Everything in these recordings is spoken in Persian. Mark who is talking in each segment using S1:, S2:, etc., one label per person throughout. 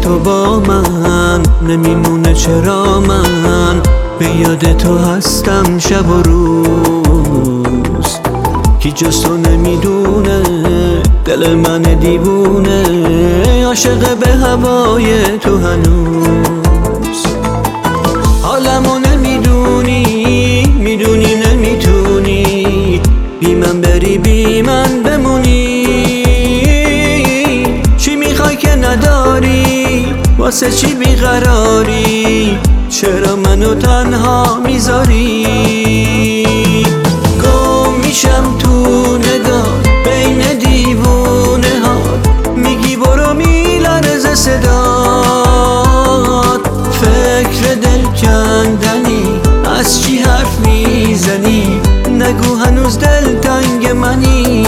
S1: تو با من نمیمونه، چرا من به یاد تو هستم شب و روز. کی جز تو نمیدونه دل من دیوونه، عاشق به هوای تو هنوز. حالمو نمیدونی، میدونی نمیتونی بی من بری بی من بمونی. چی میخوای که نداری، واسه چی بیقراری، چرا منو تنها میذاری؟ گم میشم تو نگاه بین دیوونه ها، میگی برو میلرزه صدات. فکر دل کندنی، از چی حرف میزنی؟ نگو هنوز دل تنگ منی.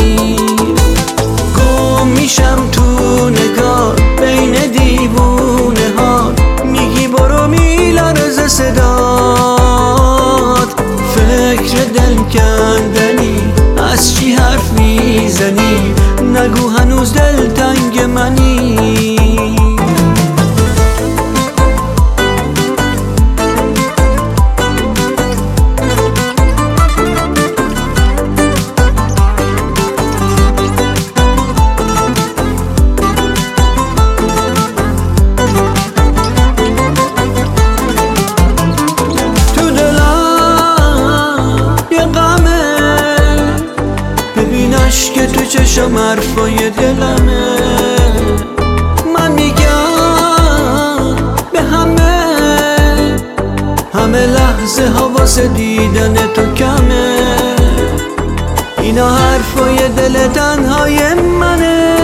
S1: گم میشم تو نگاه بین دیوونه ها، میگی برو میلرزه صدات. فکر دل کندنی، از چی حرف میزنی؟ نگو هنوز دل تنگ منی. که تو چشم حرفای دلمه، من میگم به همه لحظه ها واسه دیدن تو کمه. اینا حرفای دل تنهای منه.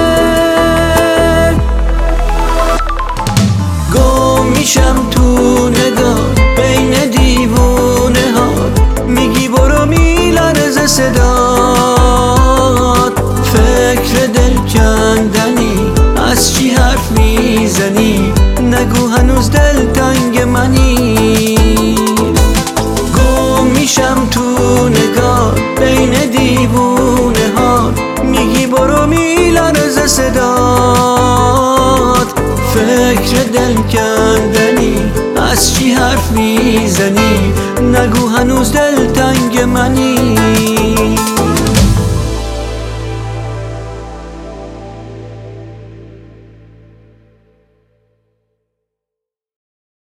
S1: گم میشم تو نگاه بین دیوونه ها، میگی برو میلرزه صدات. فکر دل کندنی، از چی حرف میزنی؟ نگو هنوز دل تنگ منی. گم میشم تو نگاه بین دیوونه ها، میگی برو میلرزه صدات. فکر دل کندنی، از چی حرف میزنی؟ نگو هنوز دل تنگ منی.